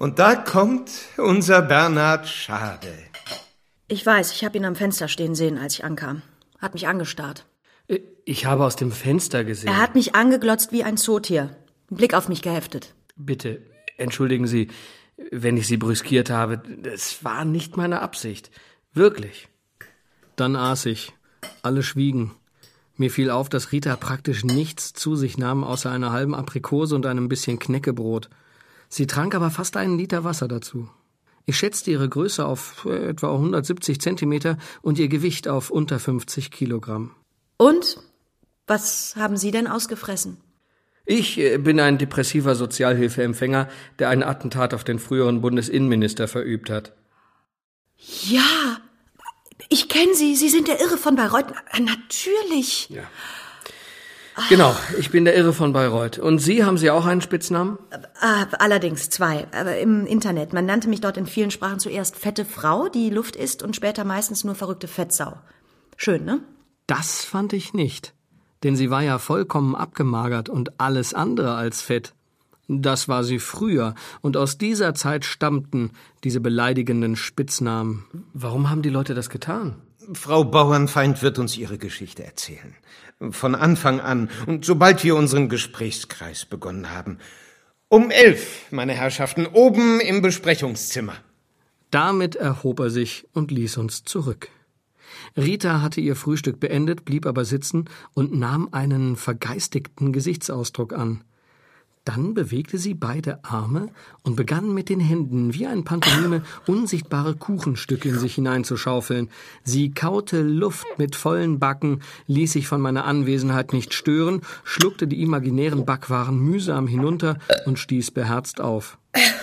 Und da kommt unser Bernhard Schade. Ich weiß, ich habe ihn am Fenster stehen sehen, als ich ankam. Hat mich angestarrt. Ich habe aus dem Fenster gesehen. Er hat mich angeglotzt wie ein Zootier. Einen Blick auf mich geheftet. Bitte, entschuldigen Sie, wenn ich Sie brüskiert habe. Es war nicht meine Absicht. Wirklich. Dann aß ich. Alle schwiegen. Mir fiel auf, dass Rita praktisch nichts zu sich nahm, außer einer halben Aprikose und einem bisschen Knäckebrot. Sie trank aber fast 1 Liter Wasser dazu. Ich schätzte ihre Größe auf etwa 170 Zentimeter und ihr Gewicht auf unter 50 Kilogramm. Und? Was haben Sie denn ausgefressen? Ich bin ein depressiver Sozialhilfeempfänger, der ein Attentat auf den früheren Bundesinnenminister verübt hat. Ja, ich kenne Sie. Sie sind der Irre von Bayreuth. Natürlich. Ja. Genau, ich bin der Irre von Bayreuth. Und Sie, haben Sie auch einen Spitznamen? Allerdings 2, aber im Internet. Man nannte mich dort in vielen Sprachen zuerst fette Frau, die Luft isst, und später meistens nur verrückte Fettsau. Schön, ne? Das fand ich nicht. Denn sie war ja vollkommen abgemagert und alles andere als fett. Das war sie früher, und aus dieser Zeit stammten diese beleidigenden Spitznamen. Warum haben die Leute das getan? Frau Bauernfeind wird uns ihre Geschichte erzählen. Von Anfang an und sobald wir unseren Gesprächskreis begonnen haben. Um 11, meine Herrschaften, oben im Besprechungszimmer. Damit erhob er sich und ließ uns zurück. Rita hatte ihr Frühstück beendet, blieb aber sitzen und nahm einen vergeistigten Gesichtsausdruck an. Dann bewegte sie beide Arme und begann mit den Händen wie ein Pantomime unsichtbare Kuchenstücke in sich hineinzuschaufeln. Sie kaute Luft mit vollen Backen, ließ sich von meiner Anwesenheit nicht stören, schluckte die imaginären Backwaren mühsam hinunter und stieß beherzt auf.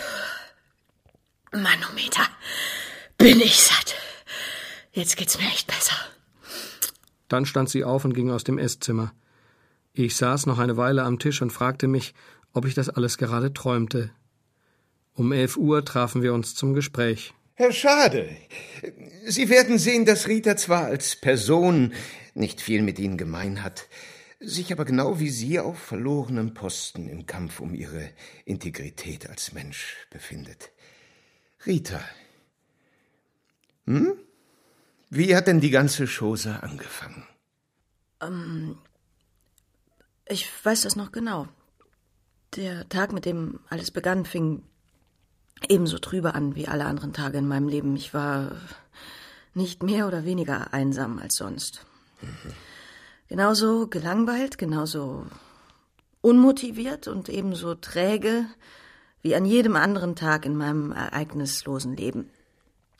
Manometer, bin ich satt. Jetzt geht's mir echt besser. Dann stand sie auf und ging aus dem Esszimmer. Ich saß noch eine Weile am Tisch und fragte mich, ob ich das alles gerade träumte. Um 11 Uhr trafen wir uns zum Gespräch. Herr Schade, Sie werden sehen, dass Rita zwar als Person nicht viel mit Ihnen gemein hat, sich aber genau wie Sie auf verlorenem Posten im Kampf um ihre Integrität als Mensch befindet. Rita, wie hat denn die ganze Chose angefangen? Ich weiß das noch genau. Der Tag, mit dem alles begann, fing ebenso trübe an wie alle anderen Tage in meinem Leben. Ich war nicht mehr oder weniger einsam als sonst. Genauso gelangweilt, genauso unmotiviert und ebenso träge wie an jedem anderen Tag in meinem ereignislosen Leben.